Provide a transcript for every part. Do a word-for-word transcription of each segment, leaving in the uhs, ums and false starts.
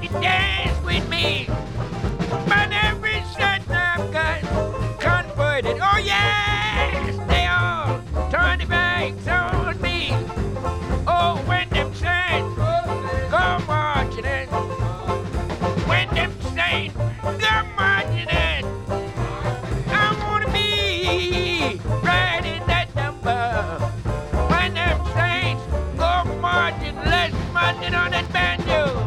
to dance with me. But every son I've got converted. Oh yes, they all turn their backs on me. Oh, when them saints go marching in, when them saints go marching in, I wanna be right in that number. When them saints go marching, let's march it on that banjo.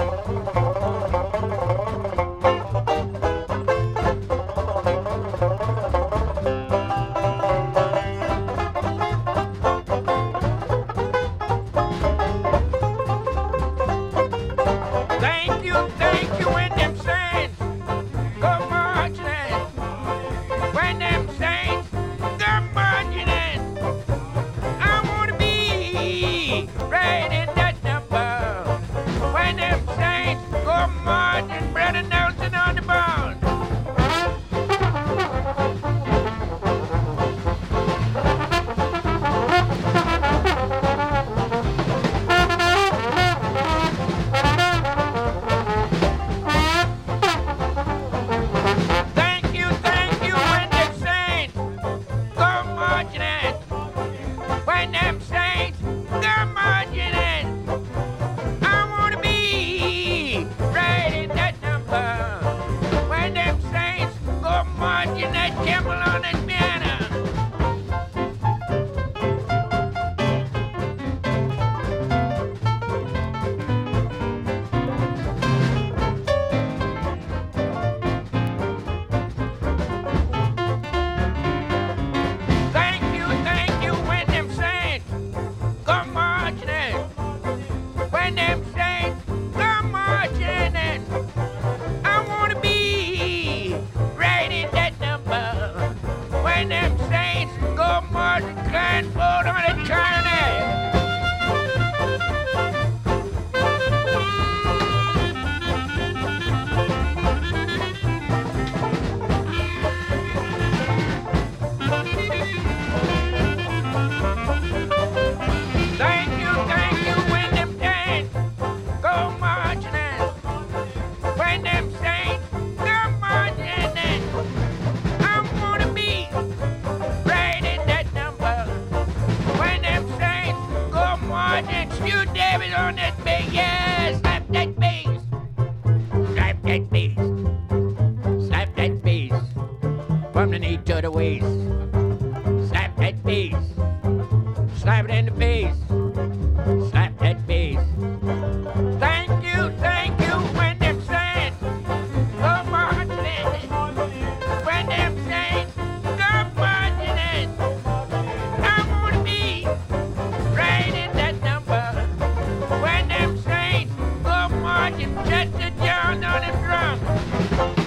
Thank you, thank you when them saints go marching in. When them saints go marching in, I wanna be right in that number. When them saints go marching, Brother Nelson on the bone. Thank you, thank you when them saints go marching in. When them saints go marching in, I wanna be right in that number. When them saints go marching, that Kimball on that piano. Thank you, thank you when them saints go marching in. When them saints go marching in, I wanna be right in that number. When them saints go marching, can't hold on that corner. Thank you, thank you when them saints go marching in. When them saints go marching in, I wanna be right in that number. When them saints go marching, Stu Davis on that bass, yeah, slap that bass, slap that bass, slap that bass, from the knee to the waist, slap that bass. Slap it in the face. Slap that bass. Thank you, thank you when them saints go marching in. When them saints go marching in, I wanna be right in that number. When them saints go marching, Chester John on the drum.